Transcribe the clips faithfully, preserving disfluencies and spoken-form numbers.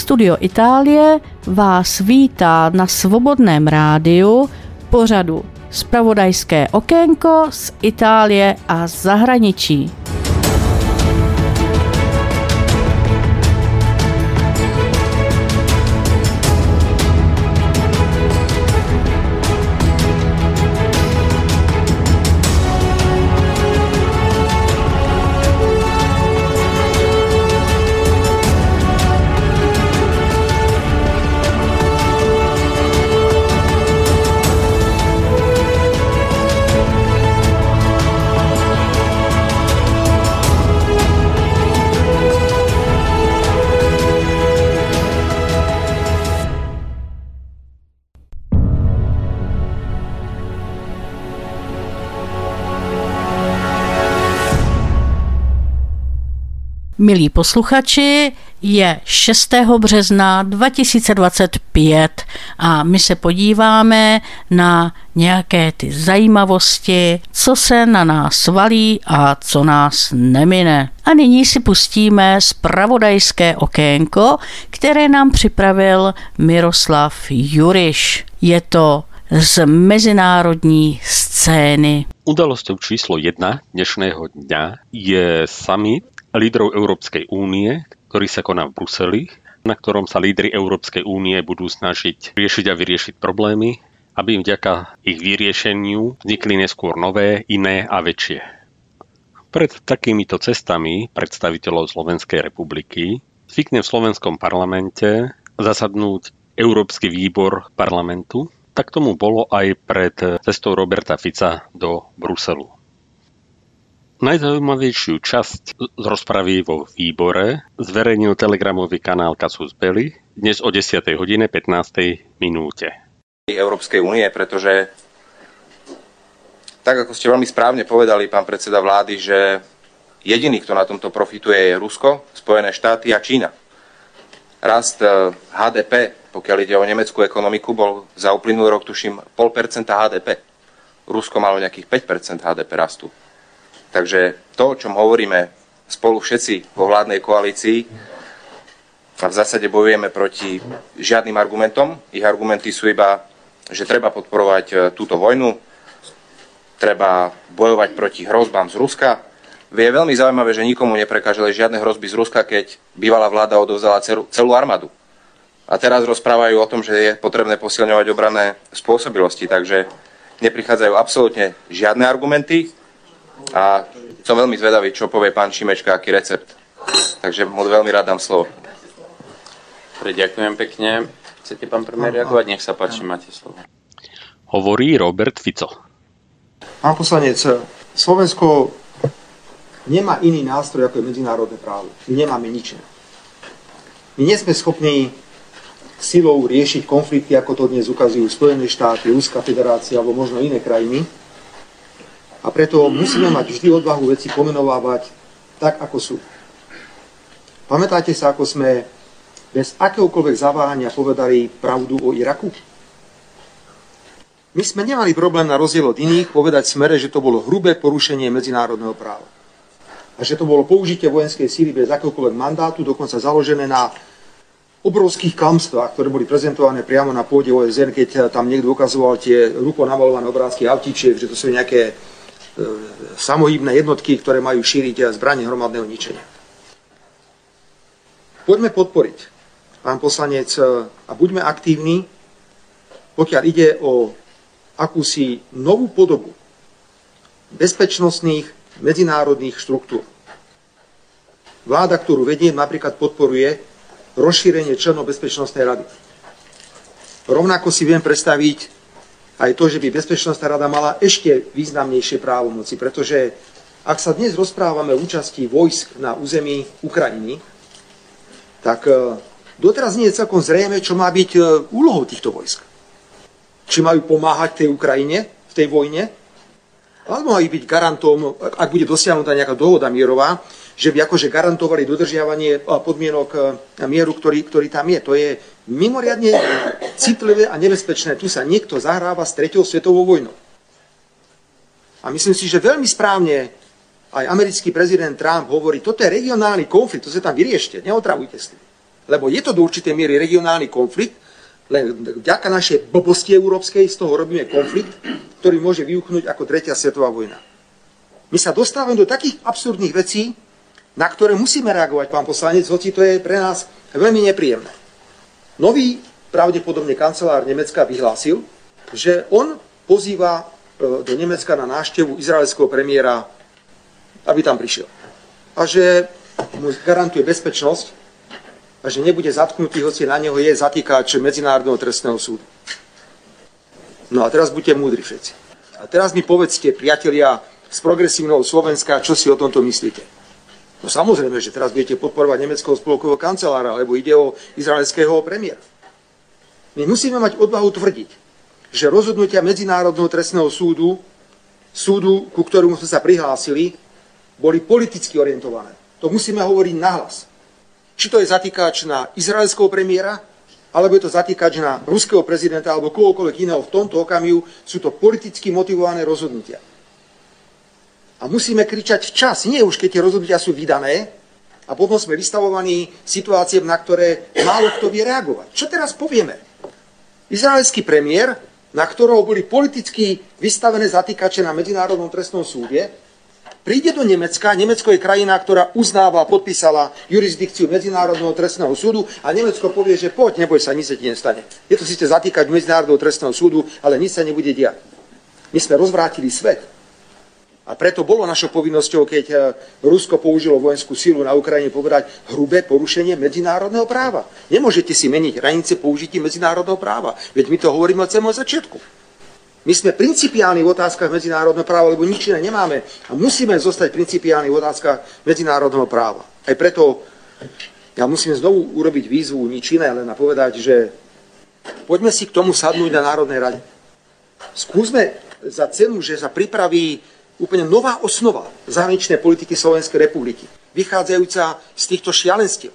Studio Itálie vás vítá na Svobodném rádiu pořadu Zpravodajské okénko z Itálie a zahraničí. Milí posluchači, je šestého března dva tisíce dvacet pět a my se podíváme na nějaké ty zajímavosti, co se na nás valí a co nás nemine. A nyní si pustíme zpravodajské okénko, které nám připravil Miroslav Juriš. Je to z mezinárodní scény. Udalosťou číslo jedna dnešného dňa je summit lídrov Európskej únie, ktorý sa koná v Bruseli, na ktorom sa lídri Európskej únie budú snažiť riešiť a vyriešiť problémy, aby im vďaka ich vyriešeniu vznikli neskôr nové, iné a väčšie. Pred takýmito cestami predstaviteľov Slovenskej republiky zvykne v slovenskom parlamente zasadnúť Európsky výbor parlamentu. Tak tomu bolo aj pred cestou Roberta Fica do Bruselu. Najzaujímavejšiu časť z rozpravy vo výbore zverejnil telegramový kanál Casus Belli dnes o desiatej hodine pätnástej minúte. Európskej únie, pretože tak ako ste veľmi správne povedali, pán predseda vlády, že jediný, kto na tomto profituje, je Rusko, Spojené štáty a Čína. Rast há dé pé, pokiaľ ide o nemeckú ekonomiku, bol za uplynulý rok, tuším, nula celá päť percenta há dé pé. Rusko malo nejakých päť percent há dé pé rastu. Takže to, o čom hovoríme spolu všetci vo vládnej koalícii, a v zásade bojujeme proti žiadnym argumentom. Ich argumenty sú iba, že treba podporovať túto vojnu, treba bojovať proti hrozbám z Ruska. Je veľmi zaujímavé, že nikomu neprekážali žiadne hrozby z Ruska, keď bývalá vláda odovzdala celú armádu. A teraz rozprávajú o tom, že je potrebné posilňovať obranné spôsobilosti, takže neprichádzajú absolútne žiadne argumenty. A som veľmi zvedavý, čo povie pán Šimečka, aký recept. Takže mu veľmi rád dám slovo. Ďakujem pekne. Chcete, pán premiér, reagovať? Nech sa páči, máte slovo. Hovorí Robert Fico. Pán poslanec, Slovensko nemá iný nástroj, ako je medzinárodné právo. My nemáme nič. My nie sme schopní silou riešiť konflikty, ako to dnes ukazujú Spojené štáty, Ruská federácia alebo možno iné krajiny. A preto musíme mať vždy odvahu veci pomenovávať tak, ako sú. Pamätáte sa, ako sme bez akéhokoľvek zaváhania povedali pravdu o Iraku? My sme nemali problém na rozdiel od iných povedať smere, že to bolo hrubé porušenie medzinárodného práva. A že to bolo použitie vojenskej síly bez akéhokoľvek mandátu, dokonca založené na obrovských klamstvách, ktoré boli prezentované priamo na pôde ó es en, keď tam niekto ukazoval tie ruko namalované obrázky autičiek, že to sú nejaké samohybné jednotky, ktoré majú šíriť zbranie hromadného ničenia. Poďme podporiť, pán poslanec, a buďme aktívni, pokiaľ ide o akúsi novú podobu bezpečnostných medzinárodných štruktúr. Vláda, ktorú vediem, napríklad podporuje rozšírenie členov Bezpečnostnej rady. Rovnako si viem predstaviť aj to, že by Bezpečnostná rada mala ešte významnejšie právomoci, pretože ak sa dnes rozprávame o účasti vojsk na území Ukrajiny, tak doteraz nie je celkom zrejme, čo má byť úlohou týchto vojsk. Či majú pomáhať tej Ukrajine v tej vojne, alebo majú byť garantom, ak bude dosiahnutá nejaká dohoda mierová, že by akože garantovali dodržiavanie podmienok mieru, ktorý, ktorý tam je. To je mimoriadne citlivé a nebezpečné. Tu sa niekto zahráva s treťou svetovou vojnou. A myslím si, že veľmi správne aj americký prezident Trump hovorí, toto je regionálny konflikt, to sa tam vyriešte, neotravujte s tým. lebo je to do určitej miery regionálny konflikt, len vďaka našej blbosti európskej z toho robíme konflikt, ktorý môže vyuchnúť ako tretia svetová vojna. My sa dostávame do takých absurdných vecí, na ktoré musíme reagovať, pán poslanec, hoci to je pre nás veľmi nepríjemné. Nový, pravdepodobne kancelár Nemecka vyhlásil, že on pozýva do Nemecka na návštevu izraelského premiéra, aby tam prišiel. A že mu garantuje bezpečnosť a že nebude zatknutý, hoci na neho je zatýkač Medzinárodného trestného súdu. No a teraz buďte múdri všetci. A teraz mi povedzte, priatelia z progresívneho Slovenska, čo si o tomto myslíte. No samozrejme, že teraz budete podporovať nemeckého spolkového kancelára, lebo ide o izraelského premiéra. My musíme mať odvahu tvrdiť, že rozhodnutia Medzinárodného trestného súdu, súdu, ku ktorému sme sa prihlásili, boli politicky orientované. To musíme hovoriť nahlas. Či to je zatýkač na izraelského premiéra, alebo je to zatýkač na ruského prezidenta, alebo kohokoľvek iného v tomto okamihu, sú to politicky motivované rozhodnutia. A musíme kričať včas, nie už keď tie rozhodnutia sú vydané, a potom sme vystavovaní situáciám, na ktoré málo kto vie reagovať. Čo teraz povieme? Izraelský premiér, na ktorého boli politicky vystavené zatýkače na Medzinárodnom trestnom súde, príde do Nemecka, Nemecko je krajina, ktorá uznáva a podpísala jurisdikciu Medzinárodného trestného súdu a Nemecko povie, že poď, neboj sa, nič sa ti nestane. Je to síce zatýkať Medzinárodného trestného súdu, ale nič sa nebude diať. My sme rozvrátili svet. A preto bolo našou povinnosťou, keď Rusko použilo vojenskú silu na Ukrajine, povedať hrubé porušenie medzinárodného práva. Nemôžete si meniť hranice použití medzinárodného práva. Veď my to hovoríme od samého začiatku. My sme principiálni v otázkach medzinárodného práva, lebo nič iné nemáme. A musíme zostať principiálni v otázkach medzinárodného práva. Aj preto ja musím znovu urobiť výzvu, nič iné, len povedať, že poďme si k tomu sadnúť na Národnej rade. Skúsme za cenu, že sa pripraví úplne nová osnova zahraničnej politiky Slovenskej republiky, vychádzajúca z týchto šialenstiev.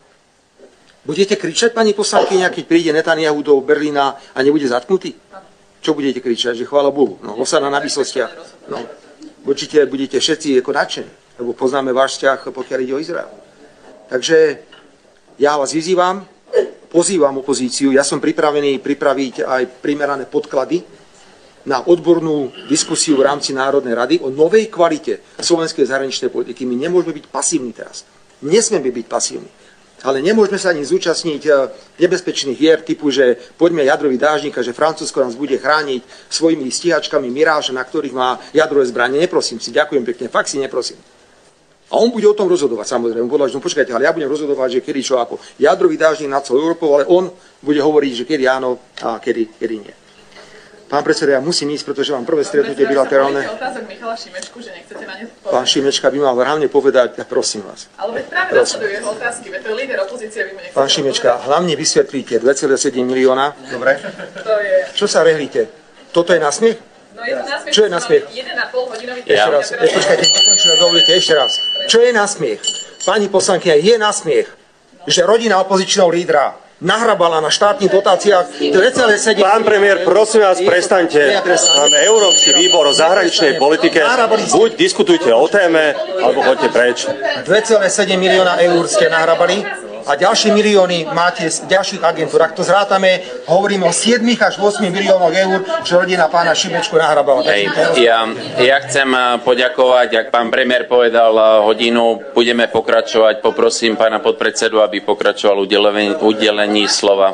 Budete kričať, pani poslankyňa, keď príde Netanyahu do Berlína a nebude zatknutý? Čo budete kričať? Že chvála Bohu. No, osada na výsostiach. No, určite budete všetci ako nadšení, lebo poznáme váš vzťah, pokiaľ ide o Izrael. Takže ja vás vyzývam, pozývam opozíciu, ja som pripravený pripraviť aj primerané podklady na odbornú diskusiu v rámci Národnej rady o novej kvalite slovenskej zahraničnej politiky. My nemôžeme byť pasívni teraz. Nesmieme byť pasívni. Ale nemôžeme sa ani zúčastniť nebezpečných hier typu, že poďme jadrový dážnik a že Francúzsko nás bude chrániť svojimi stíhačkami Mirage, na ktorých má jadrové zbranie. Neprosím si, ďakujem pekne, fakt si neprosím. A on bude o tom rozhodovať, samozrejme. On povedal, že no počkajte, ale ja budem rozhodovať, že kedy čo ako jadrový dážnik nad celou Európou, ale on bude hovoriť, že kedy áno a kedy, kedy nie. Pán predseda, ja musím ísť, pretože mám prvé stretnutie bilaterálne. Otázok Michala Šimečku, že nechcete na ne povedať. Pán Šimečka by mal hlavne povedať, ja prosím vás. Ale veď práve nasledujú jeho otázky, veď to je líder opozície, vy mu nechcete. Pán Šimečka, hlavne vysvetlíte dva celé sedem milióna. Dobre? To je... Čo sa rehlíte? Toto je nasmiech? No je to nasmiech. Čo je nasmiech? jeden a pol hodinový Ešte raz, e, počkajte, nekončujem, dovolite, ešte raz. Čo je nasmiech? Pani poslankyňa, je nasmiech, že rodina opozičného lídra nahrabala na štátnych dotáciách dva celé sedem. Pán premiér, prosím vás, prestaňte. Máme Európsky výbor o zahraničnej politike. Buď diskutujte o téme, alebo choďte preč. dva celé sedem milióna eur ste nahrabali a ďalšie milióny máte z ďalších agentúr. Ak to zrátame, hovoríme o sedem až osem miliónov eur, čo rodina pána Šimečku nahrabala. Hej, ja, ja chcem poďakovať, ak pán premiér povedal hodinu, budeme pokračovať. Poprosím pána podpredsedu, aby pokračoval udelení, udelení slova.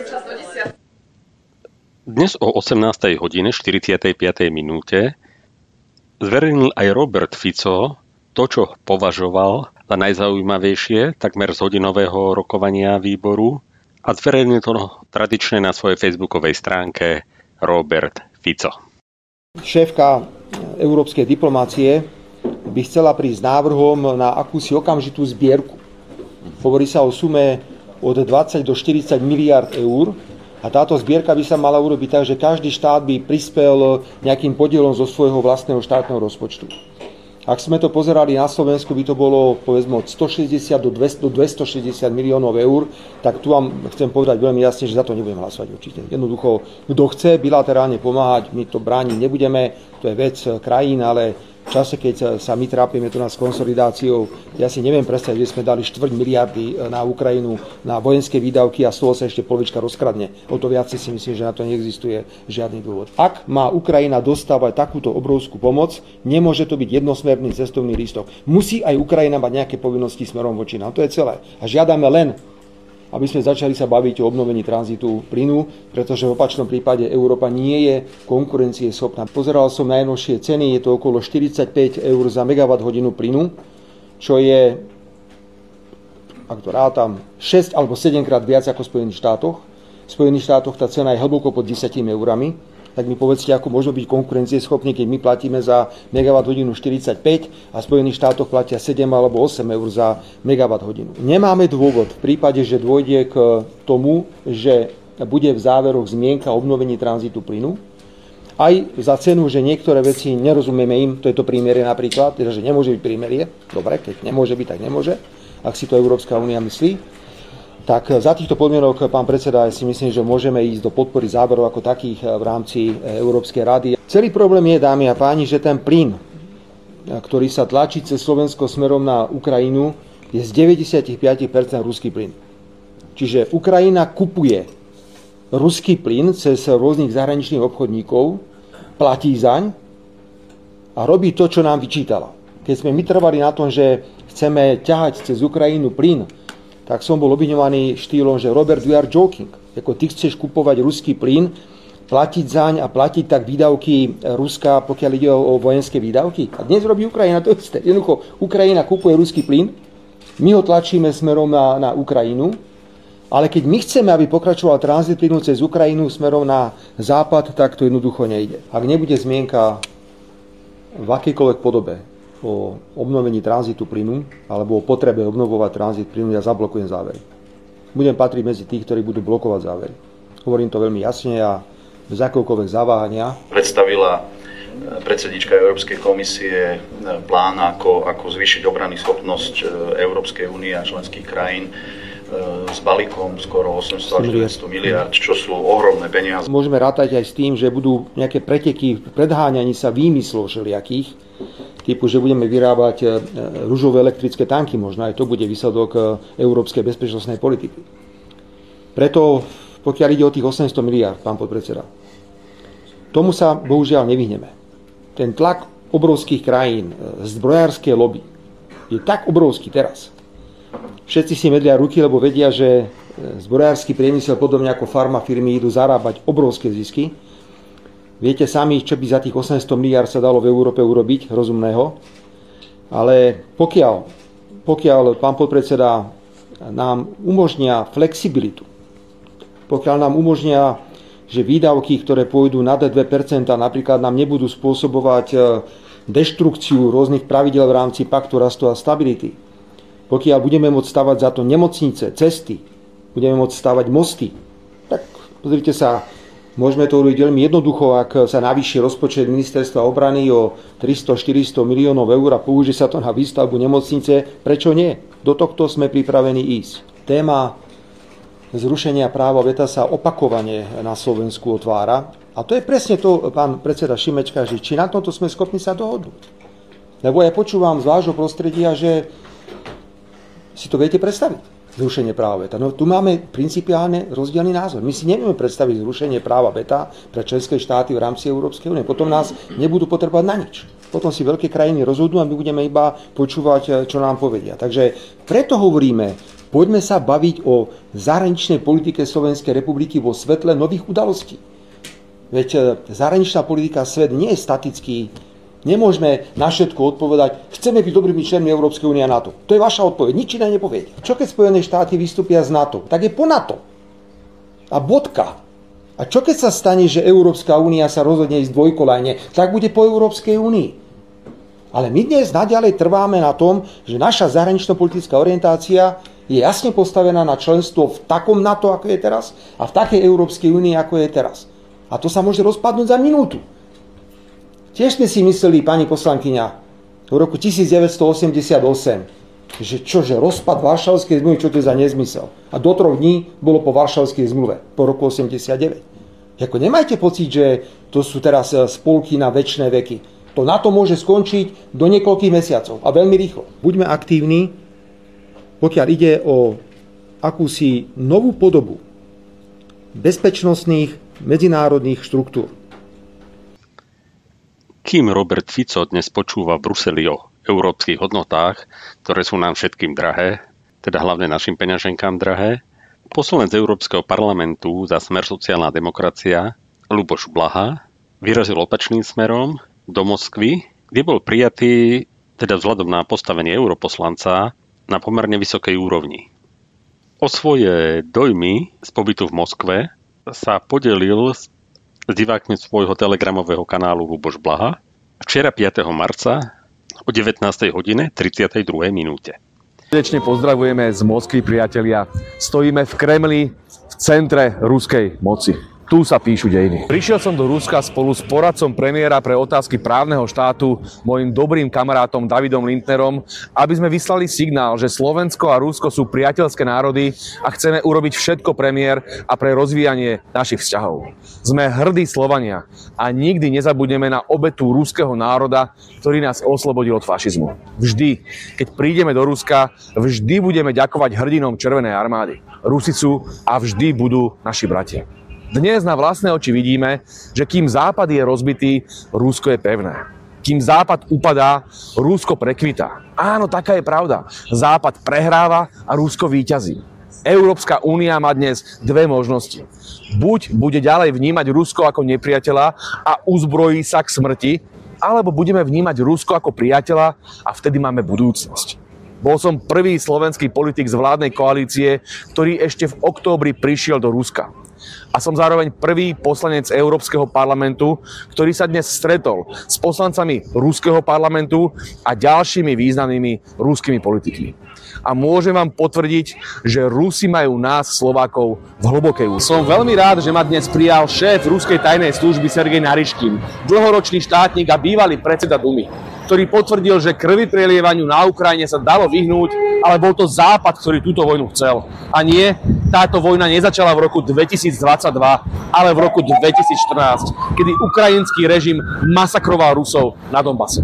Dnes o osemnástej hodine štyridsiatej piatej minúte zverejnil aj Robert Fico to, čo považoval za najzaujímavejšie takmer z hodinového rokovania výboru a zverejnil to tradične na svojej facebookovej stránke Robert Fico. Šéfka európskej diplomácie by chcela prísť s návrhom na akúsi okamžitú zbierku. Hovorí sa o sume od dvadsať do štyridsať miliárd eur a táto zbierka by sa mala urobiť tak, že každý štát by prispel nejakým podielom zo svojho vlastného štátneho rozpočtu. Ak sme to pozerali na Slovensku, by to bolo povedzme od stošesťdesiat do dvestošesťdesiat miliónov eur, tak tu vám chcem povedať veľmi jasne, že za to nebudem hlasovať určite. Jednoducho, kto chce bilaterálne pomáhať, my to brániť nebudeme, to je vec krajín, ale v čase, keď sa my trápime tu nás konsolidáciou, ja si neviem predstaviť, že sme dali štvrť miliardy na Ukrajinu na vojenské výdavky a z toho sa ešte polovička rozkradne. O to viac si myslím, že na to neexistuje žiadny dôvod. Ak má Ukrajina dostávať takúto obrovskú pomoc, nemôže to byť jednosmerný cestovný lístok. Musí aj Ukrajina mať nejaké povinnosti smerom voči nám. To je celé. A žiadame len, aby sme začali sa baviť o obnovení tranzitu plynu, pretože v opačnom prípade Európa nie je konkurencieschopná. Pozeral som najnovšie ceny, je to okolo štyridsaťpäť eur za megawatt hodinu plynu, čo je, ak to rátam, šesť alebo sedem krát viac ako v Spojených štátoch. V Spojených štátoch tá cena je hlboko pod desať eurami. Tak mi povedzte, ako môžeme byť konkurencieschopní, keď my platíme za megawatt hodinu štyridsaťpäť a v Spojených štátoch platia sedem alebo osem eur za megawatt hodinu. Nemáme dôvod v prípade, že dôjde k tomu, že bude v záveroch zmienka o obnovení tranzitu plynu, aj za cenu, že niektoré veci nerozumieme im, to je to prímerie napríklad, teda, že nemôže byť prímerie, dobre, keď nemôže byť, tak nemôže, ak si to Európska únia myslí. Tak za týchto podmienok, pán predseda, ja si myslím, že môžeme ísť do podpory záberov ako takých v rámci Európskej rady. Celý problém je, dámy a páni, že ten plyn, ktorý sa tlačí cez Slovensko smerom na Ukrajinu, je z deväťdesiatpäť percent ruský plyn. Čiže Ukrajina kupuje ruský plyn cez rôznych zahraničných obchodníkov, platí zaň a robí to, čo nám vyčítala. Keď sme my trvali na tom, že chceme ťahať cez Ukrajinu plyn, tak som bol obviňovaný štýlom, že Robert, we are joking. Ako ty chceš kupovať ruský plyn, platiť zaň a platiť tak výdavky Ruska, pokiaľ ide o, o vojenské výdavky. A dnes robí Ukrajina to isté. Jednoducho, Ukrajina kupuje ruský plyn, my ho tlačíme smerom na, na Ukrajinu, ale keď my chceme, aby pokračoval tranzit plynu cez Ukrajinu smerom na západ, tak to jednoducho nejde. Ak nebude zmienka v akejkoľvek podobe o obnovení tranzitu plynu alebo o potrebe obnovovať tranzit plynu, ja zablokujem závery. Budem patriť medzi tých, ktorí budú blokovať závery. Hovorím to veľmi jasne a bez akéhokoľvek zaváhania. Predstavila predsednička Európskej komisie plán, ako, ako zvýšiť obrannú schopnosť Európskej únie a členských krajín s balíkom skoro osemsto až deväťsto miliárd, čo sú ohromné peniaze. Môžeme rátať aj s tým, že budú nejaké preteky v predháňaní sa výmyslov všelijakých, typu, že budeme vyrábať ružové elektrické tanky, možno aj to bude výsledok európskej bezpečnostnej politiky. Preto, pokiaľ ide o tých osemsto miliárd, pán podpredseda, tomu sa bohužiaľ nevyhneme. Ten tlak obrovských krajín, zbrojárske lobby, je tak obrovský teraz. Všetci si medlia ruky, lebo vedia, že zbrojársky priemysel, podobne ako farmafirmy, idú zarábať obrovské zisky. Viete sami, čo by za tých osemsto miliárd sa dalo v Európe urobiť rozumného. Ale pokiaľ, pokiaľ pán podpredseda, nám umožnia flexibilitu, pokiaľ nám umožnia, že výdavky, ktoré pôjdu nad dve percentá, napríklad nám nebudú spôsobovať deštrukciu rôznych pravidel v rámci paktu rastu a stability, pokiaľ budeme môcť stavať za to nemocnice, cesty, budeme môcť stavať mosty, tak pozrite sa, môžeme to urobiť veľmi jednoducho, ak sa navýši rozpočet ministerstva obrany o tristo až štyristo miliónov eur a použije sa to na výstavbu nemocnice, prečo nie? Do tohto sme pripravení ísť. Téma zrušenia práva veta sa opakovane na Slovensku otvára a to je presne to, pán predseda Šimečka, že či na tomto sme schopní sa dohodnúť. Lebo ja počúvam z vášho prostredia, že si to viete predstaviť, zrušenie práva veta. No tu máme principiálne rozdielny názor. My si nevieme predstaviť zrušenie práva veta pre členské štáty v rámci Európskej únie. Potom nás nebudú potrebovať na nič. Potom si veľké krajiny rozhodnú a my budeme iba počúvať, čo nám povedia. Takže preto hovoríme, poďme sa baviť o zahraničnej politike Slovenskej republiky vo svetle nových udalostí. Veď zahraničná politika, svet nie je statický. Nemôžeme na všetko odpovedať, chceme byť dobrými členmi Európskej únie a NATO. To je vaša odpoveď, nič iné nepoviete. Čo keď Spojené štáty vystúpia z NATO? Tak je po NATO. A bodka. A čo keď sa stane, že Európska únia sa rozhodne ísť dvojkolajne? Tak bude po Európskej únii. Ale my dnes naďalej trváme na tom, že naša zahranično-politická orientácia je jasne postavená na členstvo v takom NATO, ako je teraz, a v takej Európskej únii, ako je teraz. A to sa môže rozpadnúť za minútu. Tiež sme si mysleli, pani poslankyňa, v roku devätnásťstoosemdesiatosem, že čože, rozpad Varšavskej zmluvy, čo to je za nezmysel. A do troch dní bolo po Varšavskej zmluve, po roku osemdesiatdeväť. Jako nemajte pocit, že to sú teraz spolky na večné veky. To NATO môže skončiť do niekoľkých mesiacov a veľmi rýchlo. Buďme aktívni, pokiaľ ide o akúsi novú podobu bezpečnostných medzinárodných štruktúr. Kým Robert Fico dnes počúva v Bruseli o európskych hodnotách, ktoré sú nám všetkým drahé, teda hlavne našim peňaženkám drahé, poslanec Európskeho parlamentu za Smer sociálna demokracia Ľuboš Blaha vyrazil opačným smerom do Moskvy, kde bol prijatý, teda vzhľadom na postavenie europoslanca, na pomerne vysokej úrovni. O svoje dojmy z pobytu v Moskve sa podelil s divákmi svojho telegramového kanálu Ľuboš Blaha včera piateho marca o devätnástej hodine tridsiatej druhej minúte. Srdečne pozdravujeme z Moskvy, priatelia. Stojíme v Kremli, v centre ruskej moci. Tu sa píšu dejiny. Prišiel som do Ruska spolu s poradcom premiéra pre otázky právneho štátu, mojim dobrým kamarátom Davidom Lindnerom, aby sme vyslali signál, že Slovensko a Rusko sú priateľské národy a chceme urobiť všetko premiér a pre rozvíjanie našich vzťahov. Sme hrdí Slovania a nikdy nezabudneme na obetu ruského národa, ktorý nás oslobodil od fašizmu. Vždy, keď prídeme do Ruska, vždy budeme ďakovať hrdinom Červenej armády. Rusi sú a vždy budú naši bratia. Dnes na vlastné oči vidíme, že kým Západ je rozbitý, Rusko je pevné. Kým Západ upadá, Rusko prekvitá. Áno, taká je pravda. Západ prehráva a Rusko víťazí. Európska únia má dnes dve možnosti. Buď bude ďalej vnímať Rusko ako nepriateľa a uzbrojí sa k smrti, alebo budeme vnímať Rusko ako priateľa a vtedy máme budúcnosť. Bol som prvý slovenský politik z vládnej koalície, ktorý ešte v októbri prišiel do Ruska. A som zároveň prvý poslanec Európskeho parlamentu, ktorý sa dnes stretol s poslancami Ruského parlamentu a ďalšími významnými ruskými politikmi. A môžem vám potvrdiť, že Rusi majú nás, Slovákov, v hlbokej úcte. Som veľmi rád, že ma dnes prijal šéf ruskej tajnej služby Sergej Naryškin, dlhoročný štátnik a bývalý predseda Dumy, ktorý potvrdil, že krvi prelievaniu na Ukrajine sa dalo vyhnúť, ale bol to Západ, ktorý túto vojnu chcel. A nie, táto vojna nezačala v roku dvetisícdvadsaťdva, ale v roku dvetisícštrnásť, kedy ukrajinský režim masakroval Rusov na Donbase.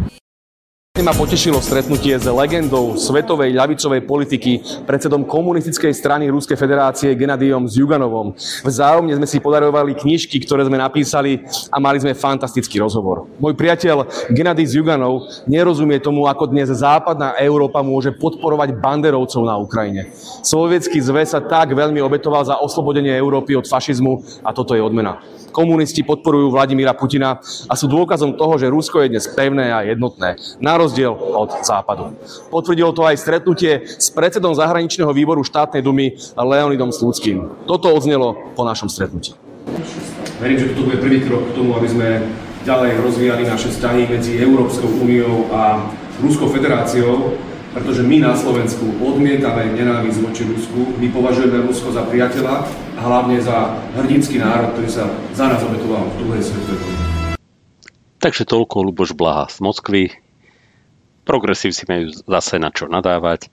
Ma potešilo stretnutie s legendou svetovej ľavicovej politiky, predsedom komunistickej strany Ruskej federácie Genadijom Zjuganovom. Vzájomne sme si podarovali knižky, ktoré sme napísali a mali sme fantastický rozhovor. Môj priateľ Genadij Zjuganov nerozumie tomu, ako dnes západná Európa môže podporovať banderovcov na Ukrajine. Sovietsky zväz sa tak veľmi obetoval za oslobodenie Európy od fašizmu a toto je odmena. Komunisti podporujú Vladimíra Putina a sú dôkazom toho, že Rusko je dnes pevné a jednotné, na rozdiel od Západu. Potvrdilo to aj stretnutie s predsedom zahraničného výboru štátnej dumy Leonidom Slúckým. Toto odznelo po našom stretnutí. Verím, že toto bude prvý krok k tomu, aby sme ďalej rozvíjali naše vzťahy medzi Európskou úniou a Ruskou federáciou, pretože my na Slovensku odmietame nenávisť voči Rusku, my považujeme Rusko za priateľa a hlavne za hrdinský národ, ktorý sa za nás obetoval v druhej svetovej vojne. Takže toľko Ľuboš Blaha z Moskvy. Progresívci majú zase na čo nadávať.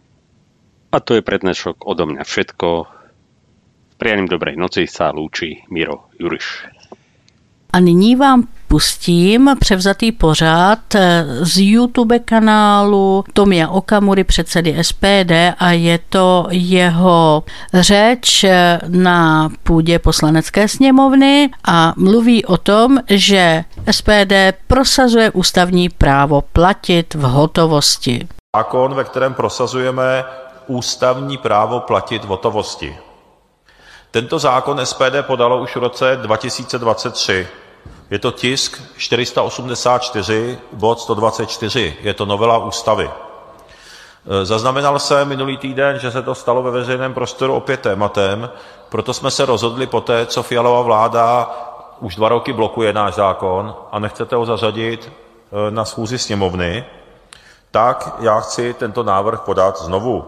A to je pre dnešok odo mňa všetko. Prianím dobrej noci sa lúči Miro Juriš. A nyní vám pustím převzatý pořad z YouTube kanálu Tomia Okamury, předsedy S P D, a je to jeho řeč na půdě poslanecké sněmovny a mluví o tom, že S P D prosazuje ústavní právo platit v hotovosti. Zákon, ve kterém prosazujeme ústavní právo platit v hotovosti. Tento zákon S P D podalo už v roce dva tisíce dvacet tři. Je to tisk čtyři sta osmdesát čtyři, bod sto dvacet čtyři. Je to novela ústavy. Zaznamenal jsem minulý týden, že se to stalo ve veřejném prostoru opět tématem, proto jsme se rozhodli poté, co Fialova vláda už dva roky blokuje náš zákon a nechcete ho zařadit na schůzi sněmovny, tak já chci tento návrh podat znovu.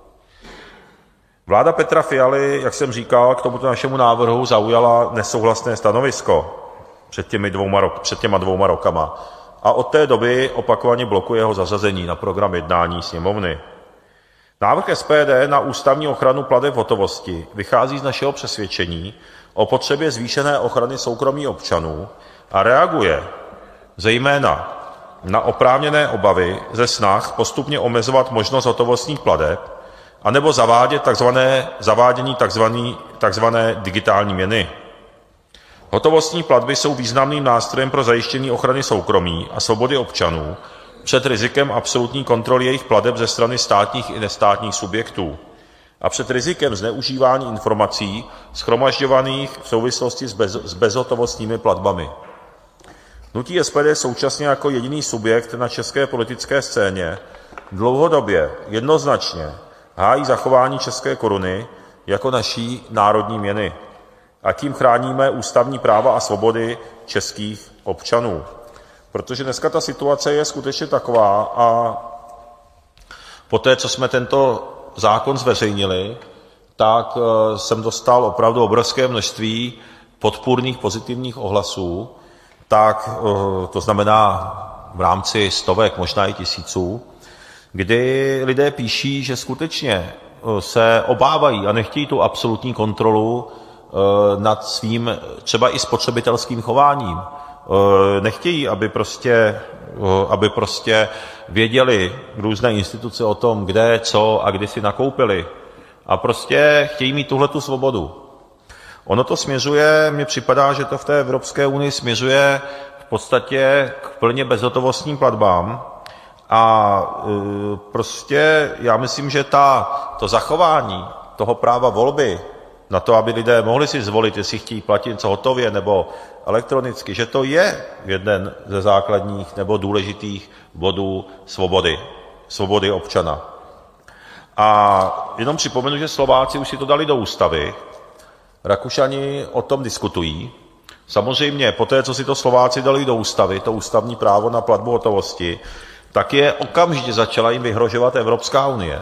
Vláda Petra Fialy, jak jsem říkal, k tomuto našemu návrhu zaujala nesouhlasné stanovisko před, těmi dvouma rok, před těma dvouma rokama a od té doby opakovaně blokuje jeho zařazení na program jednání sněmovny. Návrh S P D na ústavní ochranu plateb v hotovosti vychází z našeho přesvědčení o potřebě zvýšené ochrany soukromí občanů a reaguje zejména na oprávněné obavy ze snah postupně omezovat možnost hotovostních plateb anebo zavádět takzvané, zavádění takzvaný, takzvané digitální měny. Hotovostní platby jsou významným nástrojem pro zajištění ochrany soukromí a svobody občanů před rizikem absolutní kontroly jejich plateb ze strany státních i nestátních subjektů a před rizikem zneužívání informací shromažďovaných v souvislosti s, bez, s bezhotovostními platbami. Hnutí S P D současně jako jediný subjekt na české politické scéně dlouhodobě jednoznačně hájí zachování české koruny jako naší národní měny a tím chráníme ústavní práva a svobody českých občanů. Protože dneska ta situace je skutečně taková a poté, co jsme tento zákon zveřejnili, tak jsem dostal opravdu obrovské množství podpůrných pozitivních ohlasů, tak to znamená v rámci stovek, možná i tisíců, kdy lidé píší, že skutečně se obávají a nechtějí tu absolutní kontrolu nad svým třeba i spotřebitelským chováním. Nechtějí, aby prostě, aby prostě věděli různé instituce o tom, kde, co a kdy si nakoupili. A prostě chtějí mít tuhletu svobodu. Ono to směřuje, mně připadá, že to v té Evropské unii směřuje v podstatě k plně bezhotovostním platbám. A prostě já myslím, že ta, to zachování toho práva volby na to, aby lidé mohli si zvolit, jestli chtějí platit něco hotově nebo elektronicky, že to je jeden ze základních nebo důležitých bodů svobody, svobody občana. A jenom připomenu, že Slováci už si to dali do ústavy, Rakušani o tom diskutují. Samozřejmě poté, co si to Slováci dali do ústavy, to ústavní právo na platbu hotovosti, tak je okamžitě začala jim vyhrožovat Evropská unie.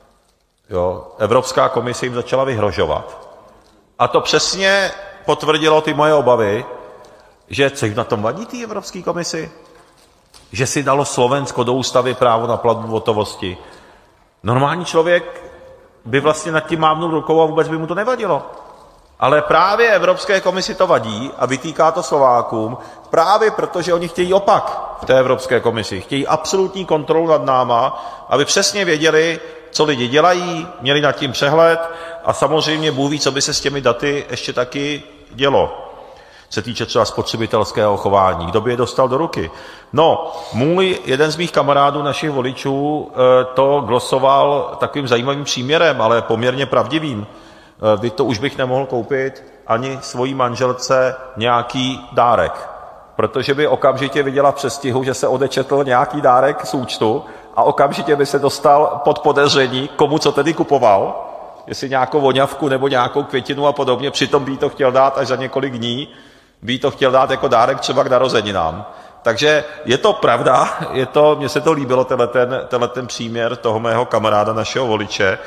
Jo, Evropská komise jim začala vyhrožovat. A to přesně potvrdilo ty moje obavy, že co jim na tom vadí té Evropské komisi? Že si dalo Slovensko do ústavy právo na platbu hotovosti. Normální člověk by vlastně nad tím mávnul rukou a vůbec by mu to nevadilo. Ale právě Evropské komisi to vadí a vytýká to Slovákům právě proto, že oni chtějí opak v té Evropské komisi. Chtějí absolutní kontrolu nad náma, aby přesně věděli, co lidi dělají, měli nad tím přehled a samozřejmě Bůh ví, co by se s těmi daty ještě taky dělo. Se týče třeba spotřebitelského chování, kdo by je dostal do ruky. No, můj, jeden z mých kamarádů, našich voličů, to glosoval takovým zajímavým příměrem, ale poměrně pravdivým. Vy to už bych nemohl koupit ani svojí manželce nějaký dárek, protože by okamžitě viděla v přestihu, že se odečetl nějaký dárek z účtu a okamžitě by se dostal pod podezření, komu co tedy kupoval, jestli nějakou voňavku nebo nějakou květinu a podobně, přitom by jí to chtěl dát až za několik dní, by jí to chtěl dát jako dárek třeba k narozeninám. Takže je to pravda, je to, mně se to líbilo, tenhle ten, tenhle ten příměr toho mého kamaráda, našeho voliče,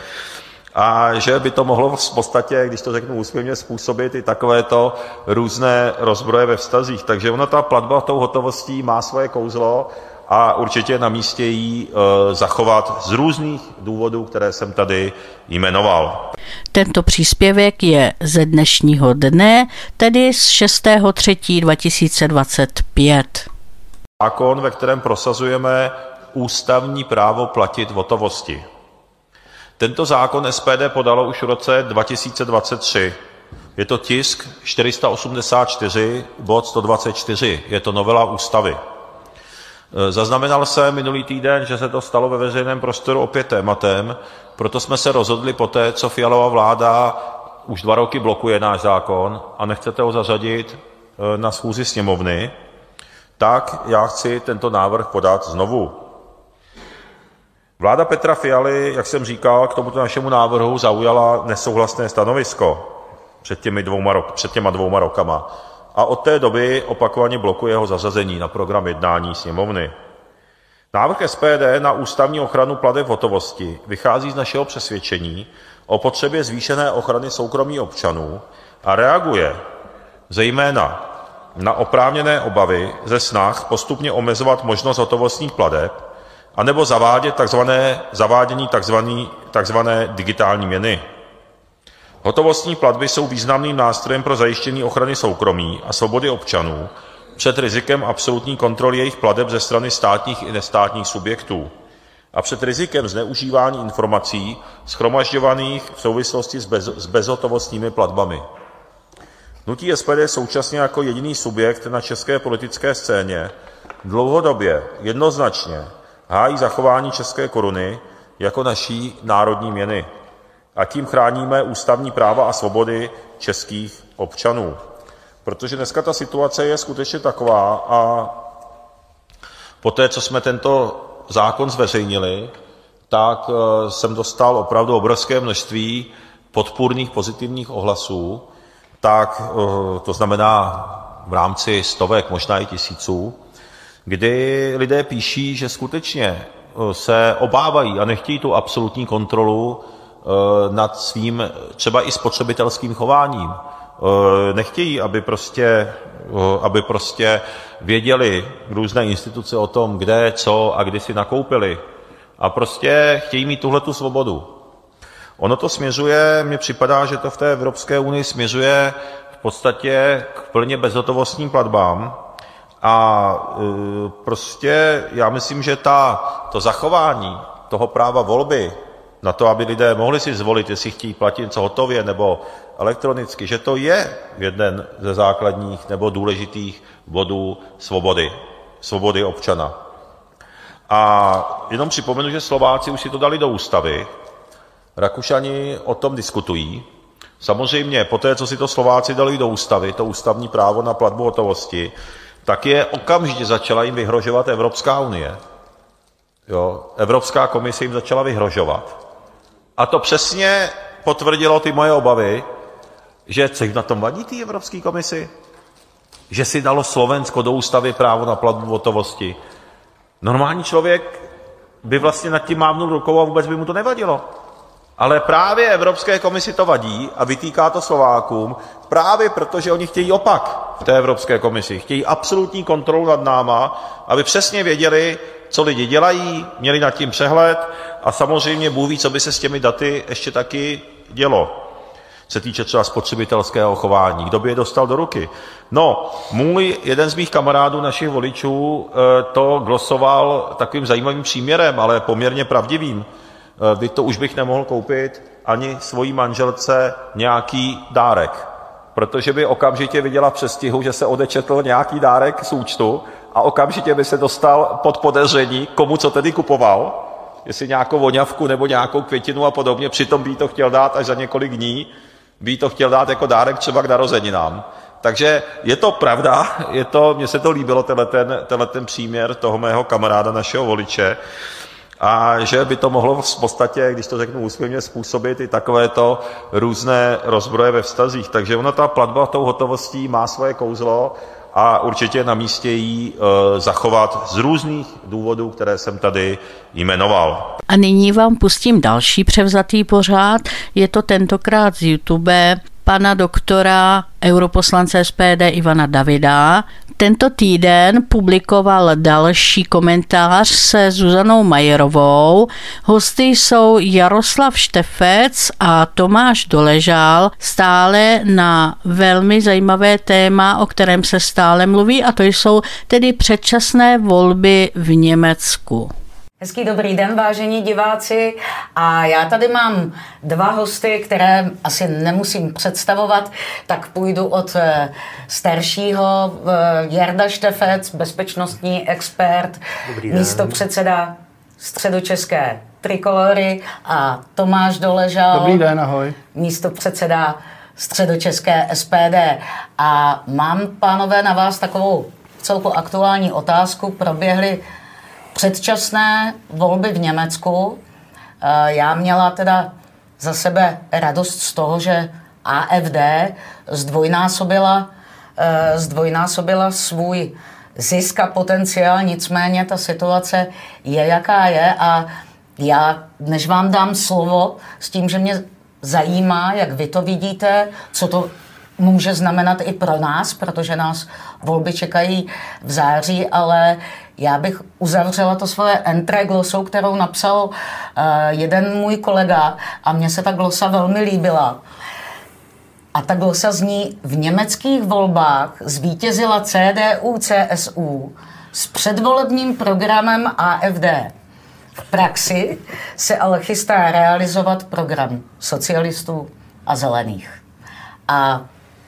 a že by to mohlo v podstatě, když to řeknu úsměvně, způsobit i takovéto různé rozbroje ve vztazích. Takže ona ta platba tou hotovostí má svoje kouzlo a určitě je na místě jí e, zachovat z různých důvodů, které jsem tady jmenoval. Tento příspěvek je ze dnešního dne, tedy z šestého třetího dva tisíce dvacet pět. Zákon, ve kterém prosazujeme ústavní právo platit v hotovosti. Tento zákon S P D podalo už v roce dva tisíce dvacet tři. Je to tisk čtyři sta osmdesát čtyři, bod sto dvacet čtyři. Je to novela ústavy. Zaznamenal jsem minulý týden, že se to stalo ve veřejném prostoru opět tématem, proto jsme se rozhodli poté, co Fialova vláda už dva roky blokuje náš zákon a nechcete ho zařadit na schůzi sněmovny, tak já chci tento návrh podat znovu. Vláda Petra Fialy, jak jsem říkal, k tomuto našemu návrhu zaujala nesouhlasné stanovisko před, těmi dvouma rok, před těma dvouma rokama a od té doby opakovaně blokuje jeho zařazení na program jednání sněmovny. Návrh S P D na ústavní ochranu plateb v hotovosti vychází z našeho přesvědčení o potřebě zvýšené ochrany soukromí občanů a reaguje zejména na oprávněné obavy ze snah postupně omezovat možnost hotovostních plateb anebo zavádět takzvané, zavádění takzvaný, takzvané digitální měny. Hotovostní platby jsou významným nástrojem pro zajištění ochrany soukromí a svobody občanů před rizikem absolutní kontroly jejich plateb ze strany státních i nestátních subjektů a před rizikem zneužívání informací shromažďovaných v souvislosti s, bez, s bezhotovostními platbami. Hnutí S P D současně jako jediný subjekt na české politické scéně dlouhodobě jednoznačně hájí zachování české koruny jako naší národní měny a tím chráníme ústavní práva a svobody českých občanů. Protože dneska ta situace je skutečně taková a poté, co jsme tento zákon zveřejnili, tak jsem dostal opravdu obrovské množství podpůrných pozitivních ohlasů, tak to znamená v rámci stovek, možná i tisíců, kdy lidé píší, že skutečně se obávají a nechtějí tu absolutní kontrolu nad svým třeba i spotřebitelským chováním. Nechtějí, aby prostě, aby prostě věděli různé instituce o tom, kde, co a kdy si nakoupili. A prostě chtějí mít tuhletu svobodu. Ono to směřuje, mně připadá, že to v té Evropské unii směřuje v podstatě k plně bezhotovostním platbám. A prostě já myslím, že ta, to zachování toho práva volby na to, aby lidé mohli si zvolit, jestli chtějí platit něco hotově nebo elektronicky, že to je jeden ze základních nebo důležitých bodů svobody, svobody občana. A jenom připomenu, že Slováci už si to dali do ústavy, Rakušani o tom diskutují. Samozřejmě poté, co si to Slováci dali do ústavy, to ústavní právo na platbu hotovosti, tak je okamžitě začala jim vyhrožovat Evropská unie. Jo, Evropská komise jim začala vyhrožovat. A to přesně potvrdilo ty moje obavy, že co jim na tom vadí té Evropské komisi? Že si dalo Slovensko do ústavy právo na platbu hotovosti. Normální člověk by vlastně nad tím mávnul rukou a vůbec by mu to nevadilo. Ale právě Evropské komisi to vadí a vytýká to Slovákům právě proto, že oni chtějí opak v té Evropské komisi. Chtějí absolutní kontrolu nad náma, aby přesně věděli, co lidi dělají, měli nad tím přehled a samozřejmě Bůh ví, co by se s těmi daty ještě taky dělo. Se týče třeba spotřebitelského chování, kdo by je dostal do ruky. No, můj, jeden z mých kamarádů, našich voličů, to glosoval takovým zajímavým příměrem, ale poměrně pravdivým. Kdy to už bych nemohl koupit ani svojí manželce nějaký dárek, protože by okamžitě viděla v přestihu, že se odečetl nějaký dárek z účtu a okamžitě by se dostal pod podezření, komu co tedy kupoval, jestli nějakou voňavku nebo nějakou květinu a podobně, přitom by to chtěl dát až za několik dní, by to chtěl dát jako dárek třeba k narozeninám. Takže je to pravda, je to, mně se to líbilo, tenhle ten, tenhle ten příměr toho mého kamaráda, našeho voliče, a že by to mohlo v podstatě, když to řeknu úsměvně, způsobit i takovéto různé rozbroje ve vztazích. Takže ona ta platba tou hotovostí má svoje kouzlo a určitě je na místě jí e, zachovat z různých důvodů, které jsem tady jmenoval. A nyní vám pustím další převzatý pořád. Je to tentokrát z YouTube pana doktora europoslance S P D Ivana Davida. Tento týden publikoval další komentář se Zuzanou Majerovou. Hosty jsou Jaroslav Štefec a Tomáš Doležal, stále na velmi zajímavé téma, o kterém se stále mluví, a to jsou tedy předčasné volby v Německu. Hezký dobrý den, vážení diváci. A já tady mám dva hosty, které asi nemusím představovat, tak půjdu od staršího. Jarda Štefec, bezpečnostní expert, místopředseda Středočeské Trikolory, a Tomáš Doležal. Dobrý den, ahoj. Místopředseda Středočeské S P D. A mám, pánové, na vás takovou celku aktuální otázku. Proběhly předčasné volby v Německu. Já měla teda za sebe radost z toho, že A F D zdvojnásobila, zdvojnásobila svůj zisk a potenciál, nicméně ta situace je, jaká je, a já, než vám dám slovo s tím, že mě zajímá, jak vy to vidíte, co to může znamenat i pro nás, protože nás volby čekají v září, ale já bych uzavřela to svoje entré glosou, kterou napsal uh, jeden můj kolega, a mně se ta glosa velmi líbila. A ta glosa zní: v německých volbách zvítězila C D U C S U s předvolebním programem A F D. V praxi se ale chystá realizovat program socialistů a zelených. A